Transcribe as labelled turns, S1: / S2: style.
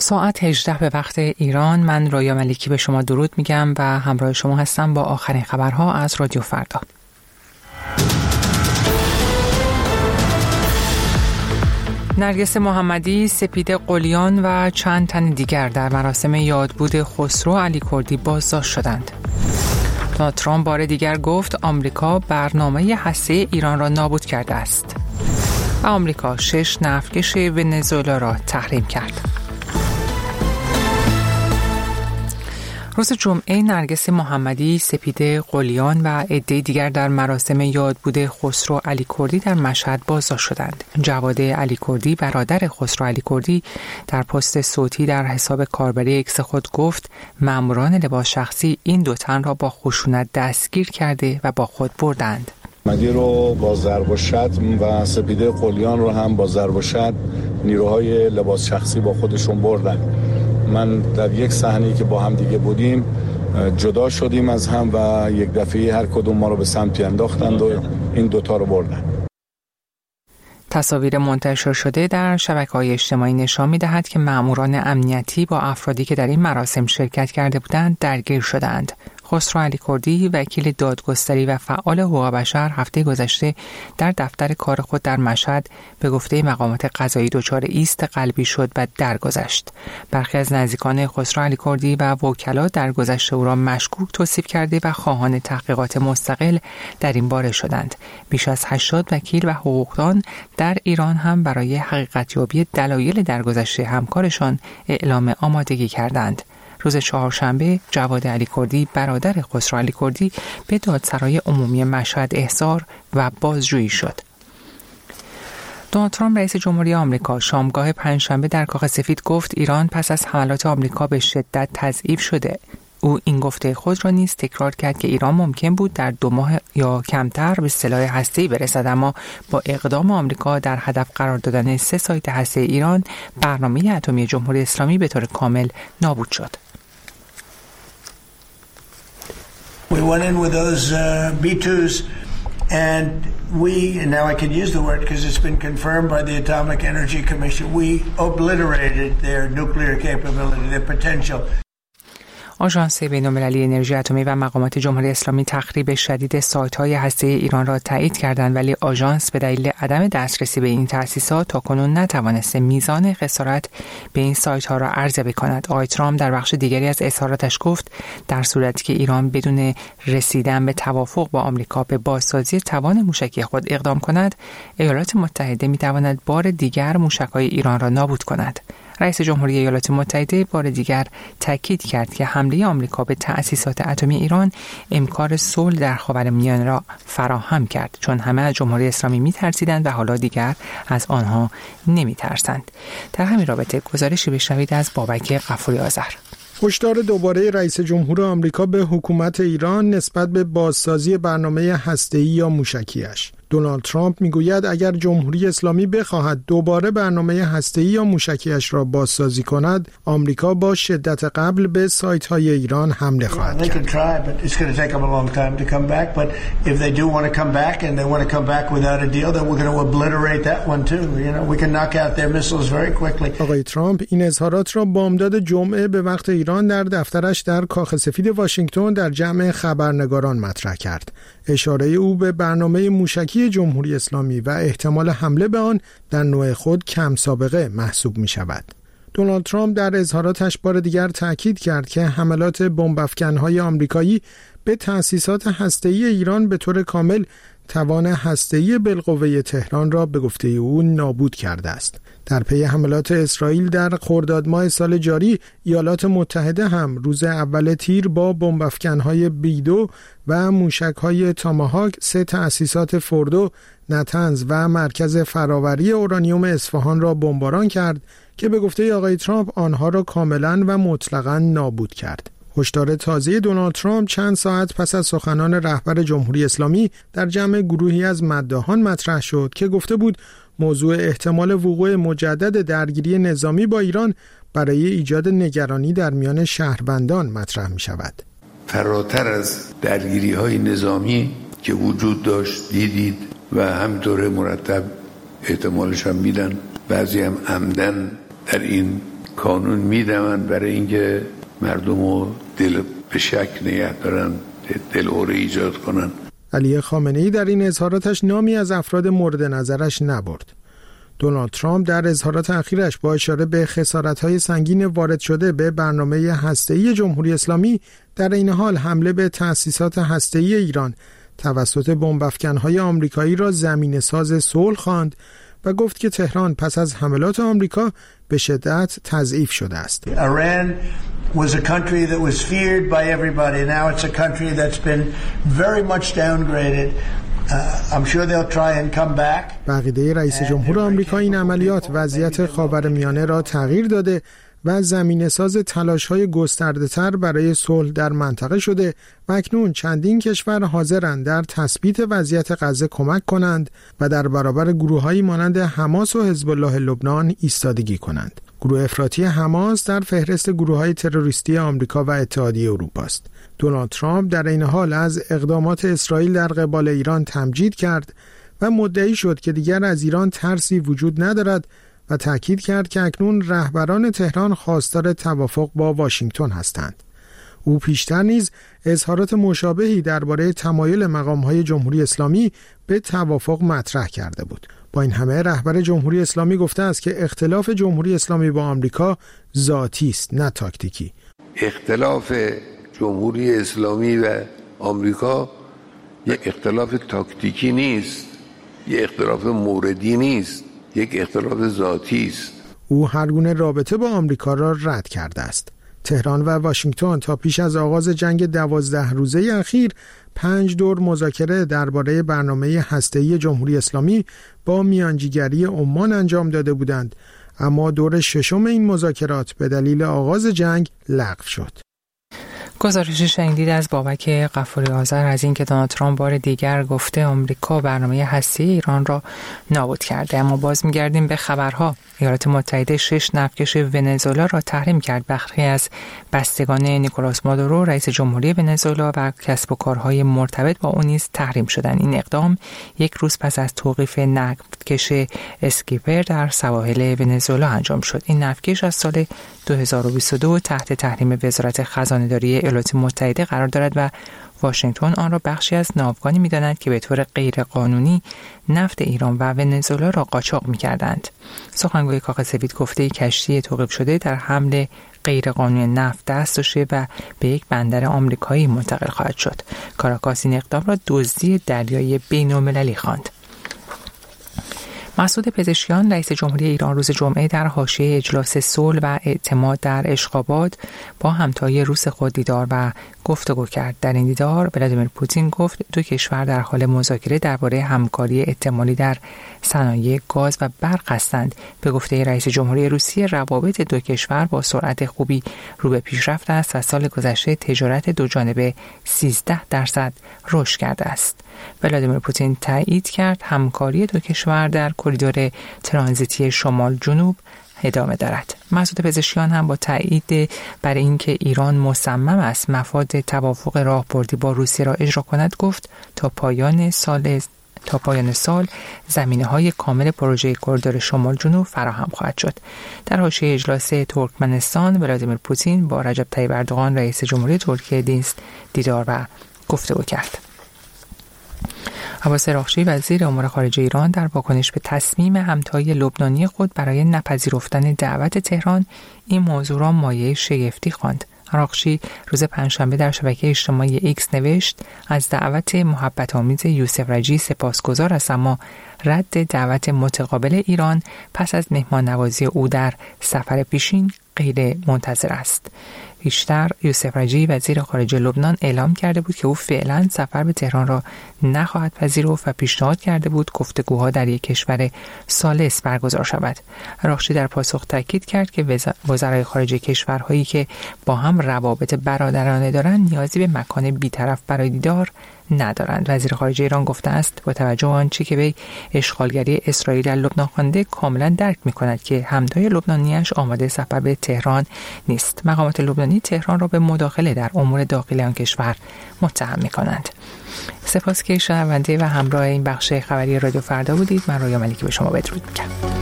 S1: ساعت 18 به وقت ایران. من رویا ملیکی به شما درود میگم و همراه شما هستم با آخرین خبرها از رادیو فردا. نرگس محمدی، سپیده قلیان و چند تن دیگر در مراسم یادبود خسرو علیکردی بازداشت شدند. دونالد ترامپ بار دیگر گفت آمریکا برنامه هسته ایران را نابود کرده است و آمریکا 6 نفتکش ونزوئلا را تحریم کرد. روز جمعه نرگس محمدی، سپیده قلیان و عده دیگر در مراسم یادبود خسرو علیکردی در مشهد بازداشت شدند. جواد علیکردی، برادر خسرو علیکردی، در پست صوتی در حساب کاربری اکس خود گفت ماموران لباس شخصی این دو تن را با خشونت دستگیر کرده و با خود بردند.
S2: محمدی رو با ضرب و شتم و سپیده قلیان رو هم با ضرب و شتم نیروهای لباس شخصی با خودشون بردن. من در یک صحنه‌ای که با هم دیگه بودیم جدا شدیم از هم و یک دفعه هر کدوم ما رو به سمتی انداختند و این دوتا رو بردن.
S1: تصاویر منتشر شده در شبکه‌های اجتماعی نشان می‌دهد که ماموران امنیتی با افرادی که در این مراسم شرکت کرده بودند درگیر شدند. خسرو علیکردی، وکیل دادگستری و فعال حقوق بشر، هفته گذشته در دفتر کار خود در مشهد به گفته مقامات قضایی دچار ایست قلبی شد و درگذشت. برخی از نزدیکان خسرو علیکردی و وکلا درگذشت او را مشکوک توصیف کرده و خواهان تحقیقات مستقل در این باره شدند. بیش از 80 وکیل و حقوقدان در ایران هم برای حقیقت‌یابی دلایل درگذشت همکارشان اعلام آمادگی کردند. روز چهارشنبه جواد علیکردی، برادر خسرو علیکردی، به دادسرای عمومی مشهد احضار و بازجویی شد. دونالد ترامپ رئیس جمهوری آمریکا شامگاه پنجشنبه در کاخ سفید گفت ایران پس از حملات آمریکا به شدت تضعیف شده. او این گفته خود را نیز تکرار کرد که ایران ممکن بود در 2 ماه یا کمتر به سلاح هسته‌ای برسد، اما با اقدام آمریکا در هدف قرار دادن 3 سایت هسته ایران، برنامه اتمی جمهوری اسلامی به طور کامل نابود شد.
S3: We went in with those B-2s and and now I can use the word because it's been confirmed by the Atomic Energy Commission, we obliterated their nuclear capability, their potential.
S1: آژانس بین‌المللی انرژی اتمی و مقامات جمهوری اسلامی تخریب شدید سایت‌های هسته‌ای ایران را تایید کردند، ولی آژانس به دلیل عدم دسترسی به این تأسیسات تاکنون نتوانسته میزان خسارت به این سایت‌ها را ارزیابی کند. آقای ترامپ در بخش دیگری از اظهاراتش گفت در صورتی که ایران بدون رسیدن به توافق با آمریکا به بازسازی توان موشکی خود اقدام کند، ایالات متحده می‌تواند بار دیگر موشک‌های ایران را نابود کند. رئیس جمهوری ایالات متحده بار دیگر تاکید کرد که حمله آمریکا به تأسیسات اتمی ایران امکان صلح در خاورمیانه را فراهم کرد، چون همه از جمهوری اسلامی می‌ترسیدند و حالا دیگر از آنها نمی‌ترسند. در همین رابطه گزارشی بشنوید از بابک غفوری آذر.
S4: هشدار دوباره رئیس جمهور آمریکا به حکومت ایران نسبت به بازسازی برنامه هسته‌ای یا موشکیش. دونالد ترامپ میگوید اگر جمهوری اسلامی بخواهد دوباره برنامه هسته‌ای یا موشکیش را بازسازی کند، آمریکا با شدت قبل به سایت‌های ایران حمله خواهد کرد. آقای ترامپ این اظهارات را بامداد جمعه به وقت ایران در دفترش در کاخ سفید واشنگتن در جمع خبرنگاران مطرح کرد. اشاره او به برنامه موشکی جمهوری اسلامی و احتمال حمله به آن در نوع خود کم سابقه محسوب می شود. دونالد ترامپ در اظهاراتش بار دیگر تاکید کرد که حملات بمب‌افکن‌های آمریکایی به تأسیسات هسته‌ای ایران به طور کامل توان هسته‌ای بالقوه تهران را به گفته او نابود کرده است. در پی حملات اسرائیل در خرداد ماه سال جاری، ایالات متحده هم روز اول تیر با بمب‌افکن‌های B-2 و موشک‌های تاماهاک 3 تأسیسات فوردو، نتنز و مرکز فراوری اورانیوم اصفهان را بمباران کرد که به گفته آقای ترامپ آنها را کاملاً و مطلقاً نابود کرد. هشدار تازه دونالد ترامپ چند ساعت پس از سخنان رهبر جمهوری اسلامی در جمع گروهی از مداحان مطرح شد که گفته بود موضوع احتمال وقوع مجدد درگیری نظامی با ایران برای ایجاد نگرانی در میان شهروندان مطرح می شود.
S5: فراتر از درگیری‌های نظامی که وجود داشت دیدید و همطور مرتب احتمالش هم میدن، بعضی هم عمدن در این کانون میدمن برای اینکه مردم رو دل به شک نگه دارن، دلهره ایجاد کنن.
S4: علی خامنه‌ای در این اظهاراتش نامی از افراد مورد نظرش نبرد. دونالد ترامپ در اظهارات اخیرش با اشاره به خسارت‌های سنگین وارد شده به برنامه هسته‌ای جمهوری اسلامی، در این حال حمله به تأسیسات هسته‌ای ایران توسط بمب‌افکن‌های آمریکایی را زمینه‌ساز صلح خواند و گفت که تهران پس از حملات آمریکا به شدت تضعیف شده است.
S3: Iran was a country that was feared by everybody. Now it's a country that's been very much downgraded. I'm sure they'll try and come back.
S4: بقیده رئیس جمهور آمریکا این عملیات وضعیت خاورمیانه را تغییر داده و زمینه‌ساز تلاش‌های گسترده‌تر برای صلح در منطقه شده و اکنون چندین کشور حاضرند در تثبیت وضعیت غزه کمک کنند و در برابر گروه‌هایی مانند حماس و حزب الله لبنان ایستادگی کنند. گروه افراطی حماس در فهرست گروه‌های تروریستی آمریکا و اتحادیه اروپا است. دونالد ترامپ در این حال از اقدامات اسرائیل در قبال ایران تمجید کرد و مدعی شد که دیگر از ایران ترسی وجود ندارد و تأکید کرد که اکنون رهبران تهران خواستار توافق با واشنگتن هستند. او پیشتر نیز اظهارات مشابهی درباره تمایل مقام‌های جمهوری اسلامی به توافق مطرح کرده بود. با این همه رهبر جمهوری اسلامی گفته است که اختلاف جمهوری اسلامی با آمریکا ذاتی است نه تاکتیکی.
S5: اختلاف جمهوری اسلامی و آمریکا یک اختلاف تاکتیکی نیست، یک اختلاف موردی نیست، یک اختلاف ذاتی است.
S4: او هر گونه رابطه با آمریکا را رد کرده است. تهران و واشنگتن تا پیش از آغاز جنگ 12 روزه اخیر 5 دور مذاکره درباره برنامه هسته‌ای جمهوری اسلامی با میانجیگری عمان انجام داده بودند، اما دور ششم این مذاکرات به دلیل آغاز جنگ لغو شد.
S1: گزارش شنیدید از بابک غفوری آذر از اینکه دونالد ترامپ بار دیگر گفته آمریکا برنامه هسته‌ای ایران را نابود کرده. اما باز می‌گردیم به خبرها. ایالات متحده 6 نفتکش ونزوئلا را تحریم کرد. برخی از بستگان نیکولاس مادورو رئیس جمهوری ونزوئلا و کسب و کارهای مرتبط با او نیز تحریم شدند. این اقدام یک روز پس از توقیف نفتکش اسکیپر در سواحل ونزوئلا انجام شد. این نفتکش از سال 2022 تحت تحریم وزارت خزانه‌داری ایالات متحده قرار دارد و واشنگتن آن را بخشی از ناوگانی می‌داند که به طور غیرقانونی نفت ایران و ونزوئلا را قاچاق می‌کردند. سخنگوی کاخ سفید گفته کشتی توقیف شده در حمل غیرقانونی نفت دست داشته و به یک بندر آمریکایی منتقل خواهد شد. کاراکاس این اقدام را دزدی دریایی بین‌المللی خواند. مسعود پزشکیان رئیس جمهوری ایران روز جمعه در حاشیه اجلاس صلح و اعتماد در اشخاباد با همتای روس خود دیدار و گفتگو کرد. در این دیدار ولادیمیر پوتین گفت دو کشور در حال مذاکره درباره همکاری احتمالی در صنایع گاز و برق هستند. به گفته رئیس جمهوری روسیه روابط دو کشور با سرعت خوبی رو به پیشرفت است و سال گذشته تجارت دو جانبه 13% رشد کرده است. ولادیمیر پوتین تایید کرد همکاری دو کشور در کریدور ترانزیتی شمال جنوب ادامه دارد. مسعود پزشکیان هم با تایید بر اینکه ایران مصمم است مفاد توافق راهبردی با روسیه را اجرا کند گفت تا پایان سال زمینه‌های کامل پروژه کریدور شمال جنوب فراهم خواهد شد. در حاشیه اجلاس ترکمنستان ولادیمیر پوتین با رجب طیب اردوغان رئیس جمهوری ترکیه دیدار و گفتگو کرد. عباس راغچی وزیر امور خارجه ایران در واکنش به تصمیم همتای لبنانی خود برای نپذیرفتن دعوت تهران این موضوع را مایه شگفتی خواند. راغچی روز پنجشنبه در شبکه اجتماعی ایکس نوشت از دعوت محبت‌آمیز یوسف رجی سپاسگزار است، اما رد دعوت متقابل ایران پس از مهمان نوازی او در سفر پیشین غیر منتظر است. پیشتر یوسف رجی وزیر خارجه لبنان اعلام کرده بود که او فعلا سفر به تهران را نخواهد پذیرفت و پیشنهاد کرده بود گفتگوها در یک کشور ثالث برگزار شود. راغچی در پاسخ تاکید کرد که وزرای خارجه کشورهایی که با هم روابط برادرانه دارند نیازی به مکان بی‌طرف برای دیدار ندارند. وزیر خارجه ایران گفته است با توجه به آنچه که به اشغالگری اسرائیل در لبنان خوانده کاملا درک می‌کند که همتای لبنانیش آماده سفر به تهران نیست. مقامات لبنانی تهران را به مداخله در امور داخلی آن کشور متهم می‌کنند. سپاس که شنونده و همراه این بخش خبری رادیو فردا بودید. من رویا ملیکی به شما بدرود می‌گم.